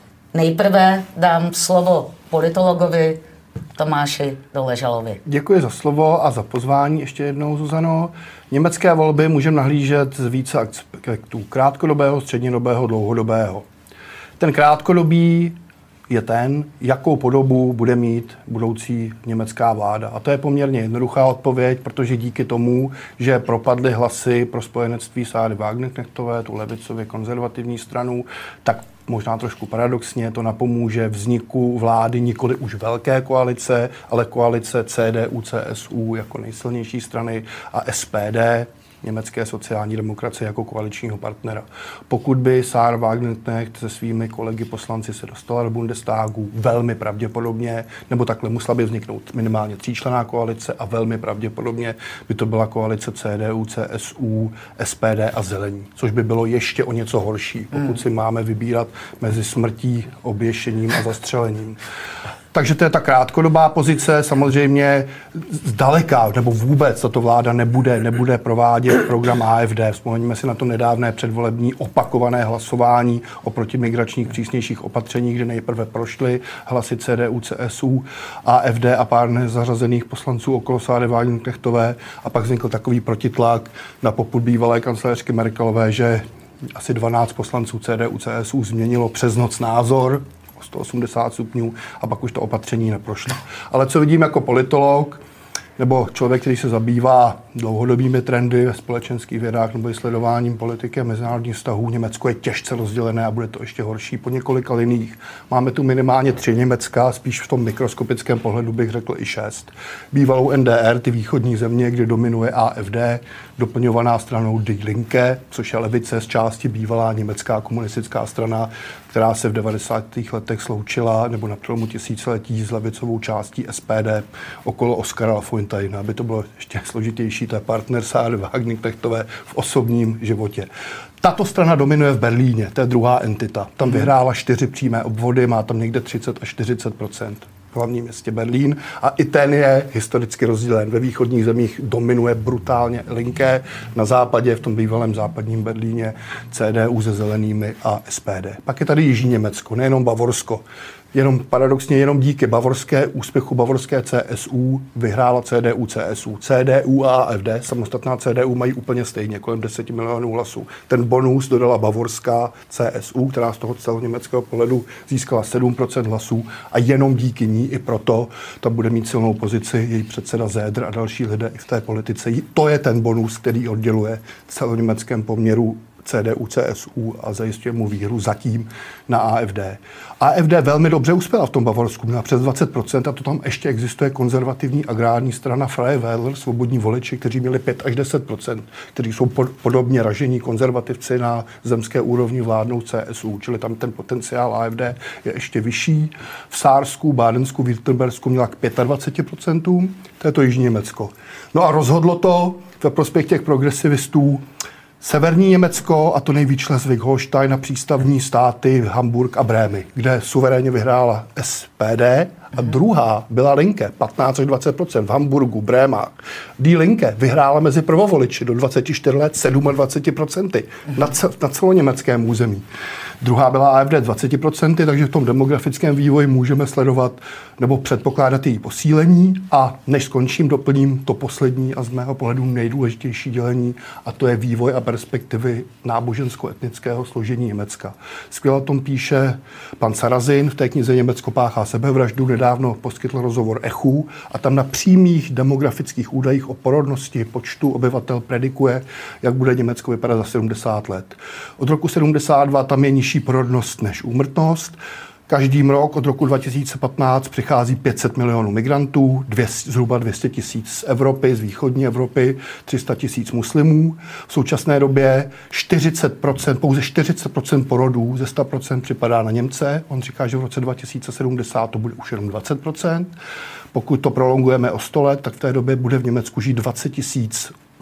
nejprve dám slovo politologovi Tomáši Doležalovi. Děkuji za slovo a za pozvání ještě jednou, Zuzano. Německé volby můžeme nahlížet z více aspektů: krátkodobého, střednědobého, dlouhodobého. Ten krátkodobý je ten, jakou podobu bude mít budoucí německá vláda. A to je poměrně jednoduchá odpověď, protože díky tomu, že propadly hlasy pro spojenectví Sáry Wagenknechtové, tu levicově konzervativní stranu, tak možná trošku paradoxně to napomůže vzniku vlády nikoli už velké koalice, ale koalice C D U C S U jako nejsilnější strany a S P D, německé sociální demokracie, jako koaličního partnera. Pokud by Sarah Wagenknecht se svými kolegy poslanci se dostala do Bundestagu, velmi pravděpodobně, nebo takhle musela by vzniknout minimálně tříčlenná koalice a velmi pravděpodobně by to byla koalice C D U, C S U, S P D a Zelení, což by bylo ještě o něco horší, pokud si máme vybírat mezi smrtí, oběšením a zastřelením. Takže to je ta krátkodobá pozice. Samozřejmě zdaleka nebo vůbec tato vláda nebude, nebude provádět program A F D. Vzpomeňme si na to nedávné předvolební opakované hlasování o protimigračních přísnějších opatřeních, kde nejprve prošly hlasy C D U, C S U, A F D a pár nezařazených poslanců okolo Sáry Wagenknechtové, a pak vznikl takový protitlak na popud bývalé kancléřky Merkelové, že asi dvanáct poslanců C D U, C S U změnilo přes noc názor sto osmdesát stupňů a pak už to opatření neprošlo. Ale co vidím jako politolog, nebo člověk, který se zabývá dlouhodobými trendy ve společenských vědách nebo i sledováním politiky a mezinárodních vztahů, Německo je těžce rozdělené a bude to ještě horší po několika liních. Máme tu minimálně tři Německa, spíš v tom mikroskopickém pohledu bych řekl i šest. Bývalou N D R, ty východní země, kde dominuje A F D, doplňovaná stranou Die Linke, což je levice z části bývalá německá komunistická strana, která se v devadesátých letech sloučila nebo na přelomu tisíciletí s levicovou částí S P D okolo Oskara Lafontaina. Aby to bylo ještě složitější, to je partner Sáry Wagenknechtové v osobním životě. Tato strana dominuje v Berlíně, to je druhá entita. Tam vyhrála čtyři přímé obvody, má tam někde třicet až čtyřicet procent. V hlavním městě Berlín a i ten je historicky rozdělen. Ve východních zemích dominuje brutálně Linke, na západě, v tom bývalém západním Berlíně, C D U se zelenými a S P D. Pak je tady jižní Německo, nejenom Bavorsko. Jenom paradoxně jenom díky bavorské úspěchu bavorské C S U vyhrála C D U, C S U. C D U a A F D, samostatná C D U, mají úplně stejně, kolem deset milionů hlasů. Ten bonus dodala bavorská C S U, která z toho celého německého pohledu získala sedm procent hlasů a jenom díky ní i proto ta bude mít silnou pozici její předseda Zedr a další lidé i v té politice. To je ten bonus, který odděluje v celoněmeckém poměru C D U, C S U a zajišťuje mu výhru zatím na A F D. A F D velmi dobře uspěla v tom Bavorsku, měla přes dvacet procent a to tam ještě existuje konzervativní agrární strana Freie Wähler, svobodní voliči, kteří měli pět až deset procent, kteří jsou pod, podobně ražení konzervativci na zemské úrovni vládnou C S U, čili tam ten potenciál A F D je ještě vyšší. V Sársku, Bádensku, Württembersku měla k dvacet pět procent, to je to jižní Německo. No a rozhodlo to ve prospěch těch progresivistů severní Německo, a to nejvíc Schleswig-Holstein a přístavní státy Hamburg a Brémy, kde suverénně vyhrála S P D a druhá byla Linke, patnáct až dvacet procent v Hamburgu, Brémách. Die Linke vyhrála mezi prvovoliči do dvacet čtyři let dvacet sedm procent na, cel, na celoněmeckém území. Druhá byla A F D dvacet procent, takže v tom demografickém vývoji můžeme sledovat nebo předpokládat její posílení. A než skončím, doplním to poslední a z mého pohledu nejdůležitější dělení, a to je vývoj a perspektivy nábožensko-etnického složení Německa. Skvěle o tom píše pan Sarrazin v té knize Německo páchá sebevraždu, nedávno poskytl rozhovor Echu a tam na přímých demografických údajích o porodnosti počtu obyvatel predikuje, jak bude Německo vypadat za sedmdesát let. Od roku sedmdesát dva tam je nižší porodnost než úmrtnost. Každým rok od roku dva tisíce patnáct přichází pět set milionů migrantů, dvě, zhruba dvě stě tisíc z Evropy, z východní Evropy, tři sta tisíc muslimů. V současné době čtyřicet procent, pouze čtyřicet procent porodů ze sto procent připadá na Němce. On říká, že v roce dva tisíce sedmdesát to bude už jenom dvacet procent. Pokud to prolongujeme o sto let, tak v té době bude v Německu žít dvacet tisíc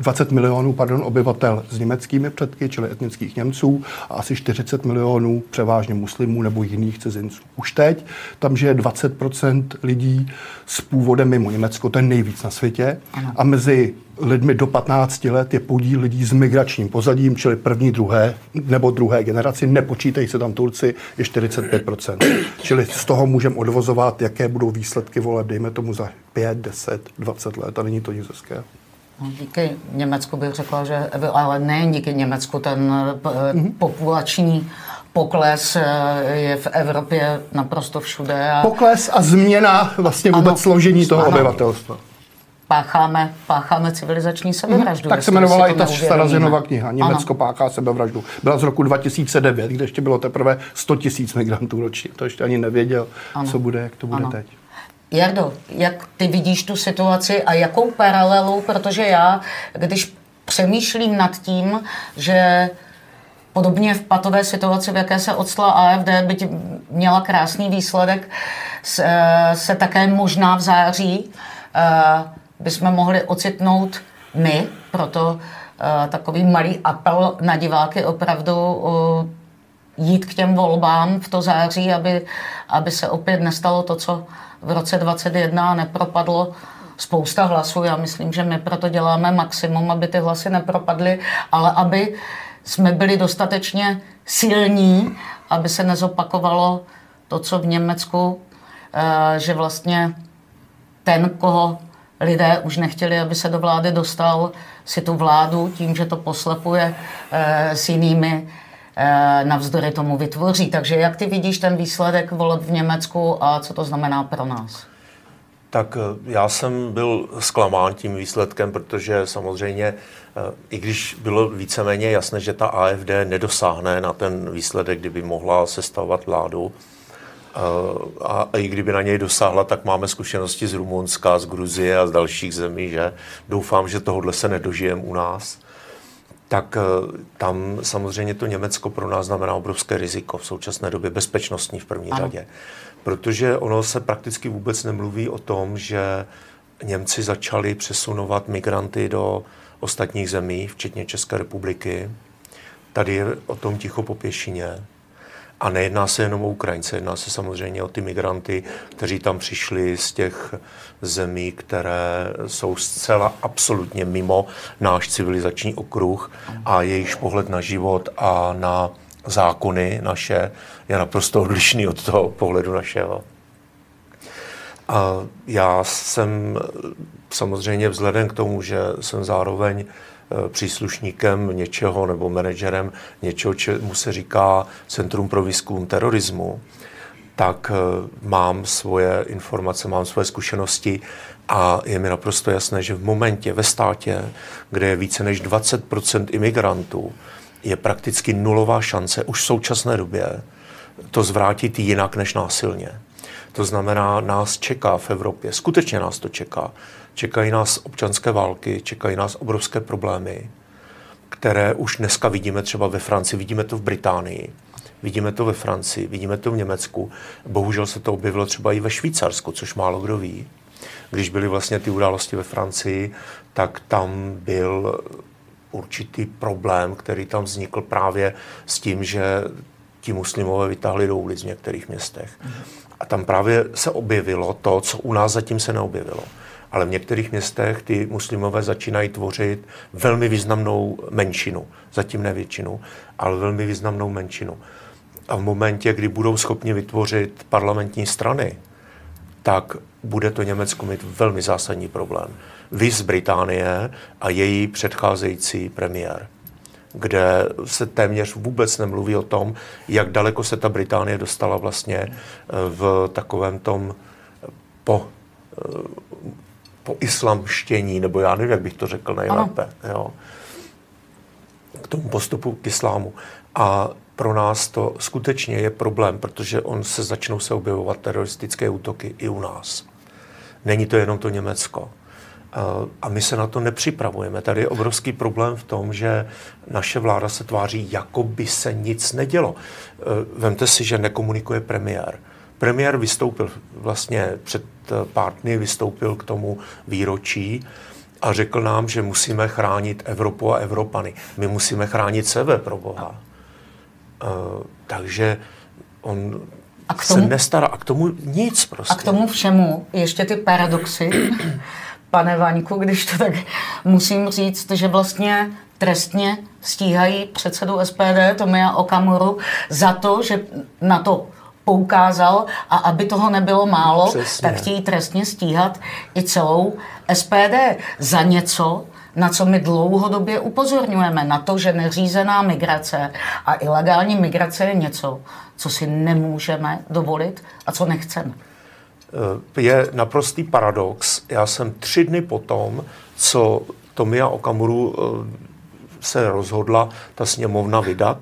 dvacet milionů pardon, obyvatel s německými předky, čili etnických Němců, a asi čtyřicet milionů převážně muslimů nebo jiných cizinců. Už teď tam žije dvacet procent lidí s původem mimo Německo, to je nejvíc na světě. Ano. A mezi lidmi do patnácti let je podíl lidí s migračním pozadím, čili první, druhé nebo druhé generaci, nepočítají se tam Turci, je čtyřicet pět procent. Čili z toho můžeme odvozovat, jaké budou výsledky voleb, dejme tomu za pět, deset, dvacet let, a není to nic hezkého. Díky Německu bych řekla, že, ale nejen díky Německu, ten mm-hmm. populační pokles je v Evropě naprosto všude. A... Pokles a změna vlastně vůbec ano, složení toho ano. obyvatelstva. Pácháme, pácháme civilizační sebevraždu. Tak se jmenovala i ta Starazinová kniha. Německo ano. páchá sebevraždu. Byla z roku dva tisíce devět, kde ještě bylo teprve sto tisíc migrantů ročně. To ještě ani nevěděl, ano. co bude, jak to bude ano. teď. Jardo, jak ty vidíš tu situaci a jakou paralelu, protože já, když přemýšlím nad tím, že podobně v patové situaci, v jaké se odstala A F D, byť měla krásný výsledek, se, se také možná v září bychom mohli ocitnout my, proto takový malý apel na diváky opravdu jít k těm volbám v to září, aby, aby se opět nestalo to, co v roce dvacet jedna nepropadlo spousta hlasů. Já myslím, že my proto děláme maximum, aby ty hlasy nepropadly, ale aby jsme byli dostatečně silní, aby se nezopakovalo to, co v Německu, že vlastně ten, koho lidé už nechtěli, aby se do vlády dostal, si tu vládu tím, že to poslepuje s jinými, navzdory tomu vytvoří. Takže jak ty vidíš ten výsledek voleb v Německu a co to znamená pro nás? Tak já jsem byl zklamán tím výsledkem, protože samozřejmě, i když bylo víceméně jasné, že ta A F D nedosáhne na ten výsledek, kdyby mohla sestavovat vládu, a i kdyby na něj dosáhla, tak máme zkušenosti z Rumunska, z Gruzie a z dalších zemí, že doufám, že tohohle se nedožijeme u nás. Tak tam samozřejmě to Německo pro nás znamená obrovské riziko v současné době, bezpečnostní v první ano. řadě. Protože ono se prakticky vůbec nemluví o tom, že Němci začali přesunovat migranty do ostatních zemí, včetně České republiky. Tady je o tom ticho po pěšině. A nejedná se jenom o Ukrajince, jedná se samozřejmě o ty migranty, kteří tam přišli z těch zemí, které jsou zcela absolutně mimo náš civilizační okruh a jejich pohled na život a na zákony naše je naprosto odlišný od toho pohledu našeho. A já jsem samozřejmě vzhledem k tomu, že jsem zároveň příslušníkem něčeho nebo manažerem něčeho, čemu se říká Centrum pro výzkum terorismu, tak mám svoje informace, mám svoje zkušenosti a je mi naprosto jasné, že v momentě ve státě, kde je více než dvacet procent imigrantů, je prakticky nulová šance už v současné době to zvrátit jinak než násilně. To znamená, nás čeká v Evropě, skutečně nás to čeká. Čekají nás občanské války, čekají nás obrovské problémy, které už dneska vidíme třeba ve Francii, vidíme to v Británii, vidíme to ve Francii, vidíme to v Německu. Bohužel se to objevilo třeba i ve Švýcarsku, což málo kdo ví. Když byly vlastně ty události ve Francii, tak tam byl určitý problém, který tam vznikl právě s tím, že ti muslimové vytáhli do ulic v některých městech. A tam právě se objevilo to, co u nás zatím se neobjevilo. Ale v některých městech ty muslimové začínají tvořit velmi významnou menšinu. Zatím ne většinu, ale velmi významnou menšinu. A v momentě, kdy budou schopni vytvořit parlamentní strany, tak bude to Německo mít velmi zásadní problém. Viz Británie a její předcházející premiér, kde se téměř vůbec nemluví o tom, jak daleko se ta Británie dostala vlastně v takovém tom po, po islamštění, nebo já nevím, jak bych to řekl nejlépe, jo, k tomu postupu k islámu. A pro nás to skutečně je problém, protože on se začnou se objevovat teroristické útoky i u nás. Není to jenom to Německo. A my se na to nepřipravujeme. Tady je obrovský problém v tom, že naše vláda se tváří, jako by se nic nedělo. Vemte si, že nekomunikuje premiér. Premiér vystoupil vlastně před pár dny, vystoupil k tomu výročí a řekl nám, že musíme chránit Evropu a Evropany. My musíme chránit sebe, pro Boha. Uh, takže on a k tomu, se nestará. A k tomu nic prostě. A k tomu všemu ještě ty paradoxy, pane Vaňku, když to tak musím říct, že vlastně trestně stíhají předsedu S P D Tomia Okamuru za to, že na to poukázal a aby toho nebylo málo, přesně, tak chtějí trestně stíhat i celou S P D za něco, na co my dlouhodobě upozorňujeme, na to, že neřízená migrace a ilegální migrace je něco, co si nemůžeme dovolit a co nechceme. Je naprostý paradox. Já jsem tři dny potom, co Tomia Okamuru se rozhodla ta sněmovna vydat,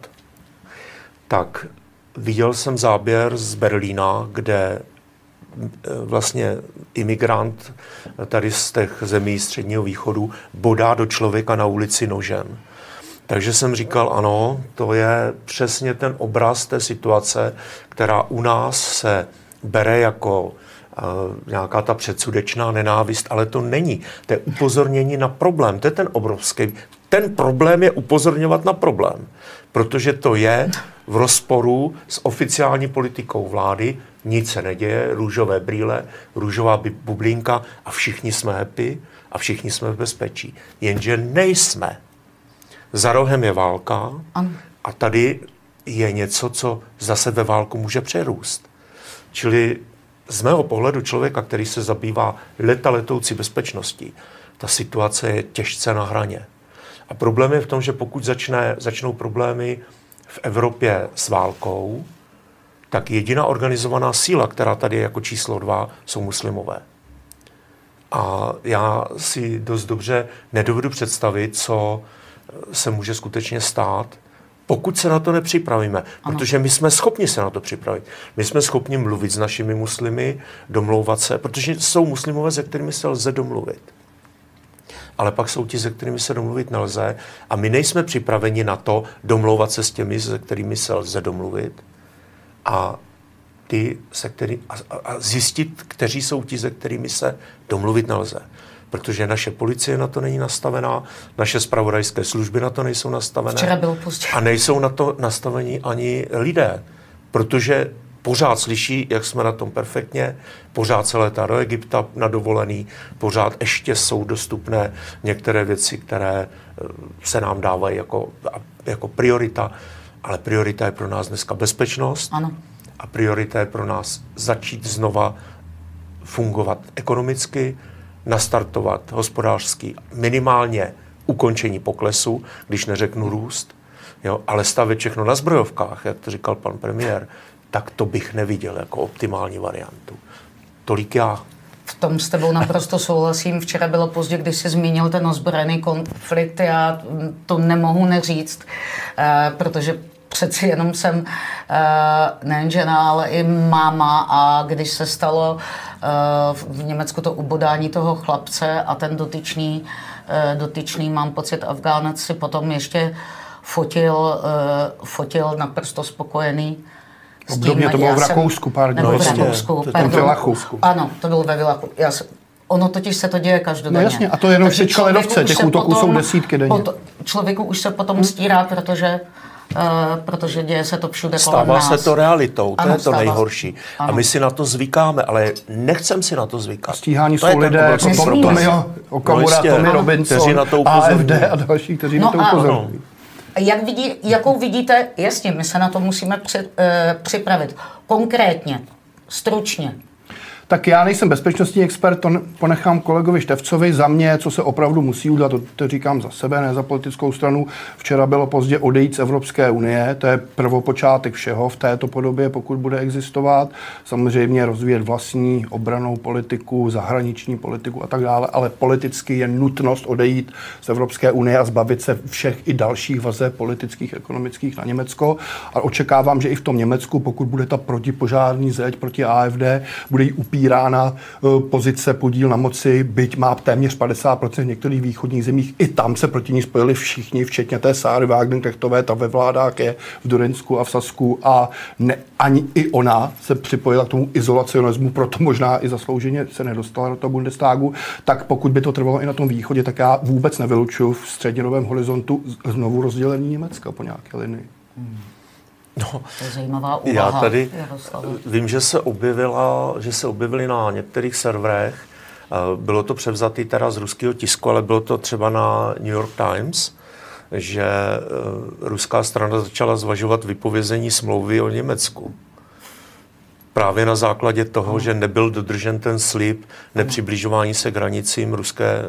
tak viděl jsem záběr z Berlína, kde vlastně imigrant tady z těch zemí Středního východu bodá do člověka na ulici nožem. Takže jsem říkal, ano, to je přesně ten obraz té situace, která u nás se bere jako uh, nějaká ta předsudečná nenávist, ale to není. To je upozornění na problém. To je ten obrovský. Ten problém je upozorňovat na problém, protože to je v rozporu s oficiální politikou vlády. Nic se neděje, růžové brýle, růžová bublinka a všichni jsme happy a všichni jsme v bezpečí. Jenže nejsme. Za rohem je válka a tady je něco, co zase ve válku může přerůst. Čili z mého pohledu člověka, který se zabývá leta letoucí bezpečností, ta situace je těžce na hraně. A problém je v tom, že pokud začne, začnou problémy v Evropě s válkou, tak jediná organizovaná síla, která tady je jako číslo dva, jsou muslimové. A já si dost dobře nedovedu představit, co se může skutečně stát, pokud se na to nepřipravíme. Ano. Protože my jsme schopni se na to připravit. My jsme schopni mluvit s našimi muslimy, domlouvat se, protože jsou muslimové, se kterými se lze domluvit. Ale pak jsou ti, se kterými se domluvit nelze a my nejsme připraveni na to domlouvat se s těmi, se kterými se lze domluvit a, ty, se který, a, a zjistit, kteří jsou ti, se kterými se domluvit nelze. Protože naše policie na to není nastavená, naše zpravodajské služby na to nejsou nastavené. Včera bylo pozdě. A nejsou na to nastaveni ani lidé, protože pořád slyší, jak jsme na tom perfektně, pořád se létá do Egypta na dovolený, pořád ještě jsou dostupné některé věci, které se nám dávají jako, jako priorita, ale priorita je pro nás dneska bezpečnost. Ano. A priorita je pro nás začít znova fungovat ekonomicky, nastartovat hospodářský, minimálně ukončení poklesu, když neřeknu růst, jo, ale stavět všechno na zbrojovkách, jak to říkal pan premiér, tak to bych neviděl jako optimální variantu. Tolik já. V tom s tebou naprosto souhlasím. Včera bylo pozdě, když jsi zmínil ten ozbrojený konflikt. Já to nemohu neříct, eh, protože přeci jenom jsem eh, nejen žena, ale i máma a když se stalo eh, v Německu to ubodání toho chlapce a ten dotyčný, eh, dotyčný mám pocit, Afgánec si potom ještě fotil, eh, fotil naprosto spokojený. Obdobně to bylo v Rakousku pár dní. Nebo v Rakousku, pardon. Ano, to bylo ve Vilachu. Já se, ono totiž se to děje každodenně. No jasně, a to jenom špička ledovce, těch útoků jsou desítky denně. Pot, člověku už se potom stírá, protože, uh, protože děje se to všude kolem nás. Stává se to realitou, to ano, je to stává. nejhorší. Ano. A my si na to zvykáme, ale nechcem si na to zvykat. Stíhání to jsou lidé jako Tomio Okamura, Tommy Robinson, A F D a další, kteří no na to upozorňují. Jak vidí, jakou vidíte, jasně, my se na to musíme při, eh, připravit. Konkrétně, stručně. Tak já nejsem bezpečnostní expert, to ponechám kolegovi Števcovi. Za mě, co se opravdu musí udělat, to, to říkám za sebe, ne za politickou stranu. Včera bylo pozdě odejít z Evropské unie, to je prvopočátek všeho v této podobě, pokud bude existovat. Samozřejmě rozvíjet vlastní obrannou politiku, zahraniční politiku a tak dále, ale politicky je nutnost odejít z Evropské unie a zbavit se všech i dalších vazeb politických, ekonomických na Německo. A očekávám, že i v tom Německu, pokud bude ta protipožární zeď proti A F D, bude jí upít upírána pozice, podíl na moci, byť má téměř padesát procent v některých východních zemích. I tam se proti ní spojili všichni, včetně té Sáry Wagenknechtové, ta ve vládách je v Durensku a v Sasku a ne, ani i ona se připojila k tomu izolacionismu, proto možná i zaslouženě se nedostala do toho Bundestagu. Tak pokud by to trvalo i na tom východě, tak já vůbec nevylučuju v střednědobém horizontu znovu rozdělení Německa po nějaké linii. Hmm. No, to je zajímavá úvaha. Já tady Jaroslava. vím, že se objevila, že se objevily na některých serverech. Bylo to převzatý teda z ruského tisku, ale bylo to třeba na New York Times, že ruská strana začala zvažovat vypovězení smlouvy o Německu. Právě na základě toho, no. že nebyl dodržen ten slib nepřibližování se k hranicím ruské,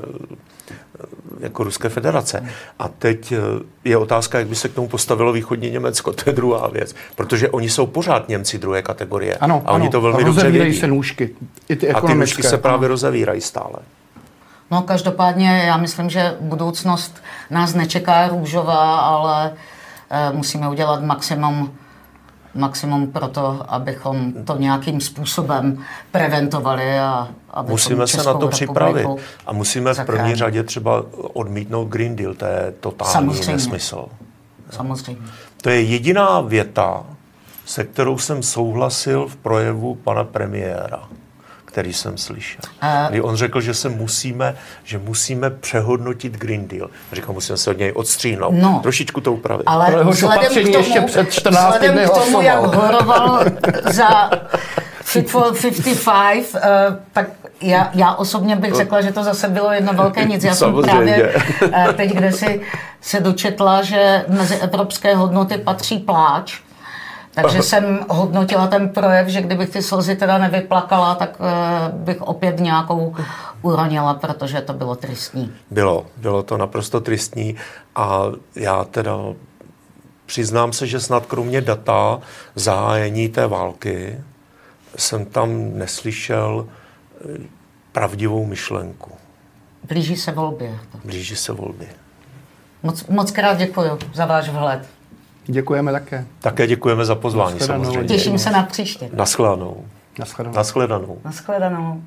jako Ruské federace. A teď je otázka, jak by se k tomu postavilo východní Německo. To je druhá věc. Protože oni jsou pořád Němci druhé kategorie. Ano, a oni ano. to velmi dobře vědí. se nůžky. I ty a ty nůžky se právě ano. rozevírají stále. No každopádně já myslím, že budoucnost nás nečeká růžová, ale e, musíme udělat maximum maximum pro to, abychom to nějakým způsobem preventovali a abychom musíme se na to připravit a musíme v první řadě třeba odmítnout Green Deal, to je totální Samozřejmě. nesmysl. Samozřejmě. To je jediná věta, se kterou jsem souhlasil v projevu pana premiéra, který jsem slyšel. Kdy on řekl, že se musíme, že musíme přehodnotit Green Deal. Říkal, musíme se od něj odstříhnout. No, trošičku to upravit. Ale vzhledem k tomu, ještě před čtrnácti dny k tomu, jak horoval za Fit for padesát pět, uh, tak já, já osobně bych řekla, že to zase bylo jedno velké nic. Já jsem právě uh, teď, kde si se dočetla, že mezi evropské hodnoty patří pláč. Takže jsem hodnotila ten projev, že kdybych ty slzy teda nevyplakala, tak uh, bych opět nějakou uronila, protože to bylo tristní. Bylo, bylo to naprosto tristní a já teda přiznám se, že snad kromě data zahájení té války jsem tam neslyšel pravdivou myšlenku. Blíží se volbě. Blíží se volbě. Moc, moc krát děkuji za váš vhled. Děkujeme také. Také děkujeme za pozvání. Naschledanou. Samozřejmě. Těším se na příště. Naschledanou. Naschledanou. Naschledanou. Naschledanou.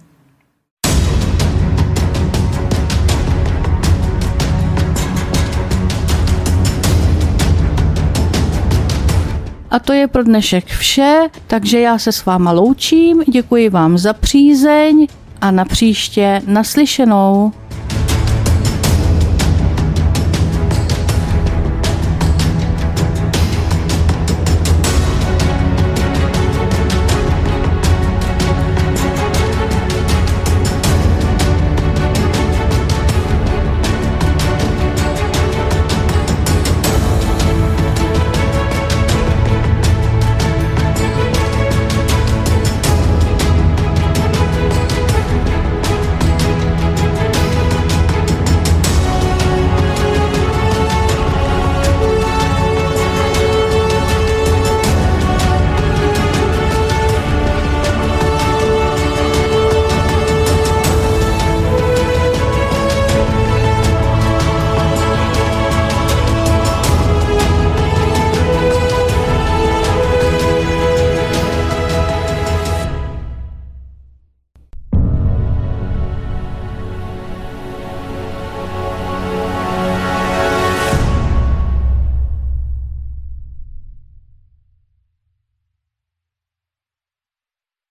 A to je pro dnešek vše, takže já se s váma loučím, děkuji vám za přízeň a na příště naslyšenou.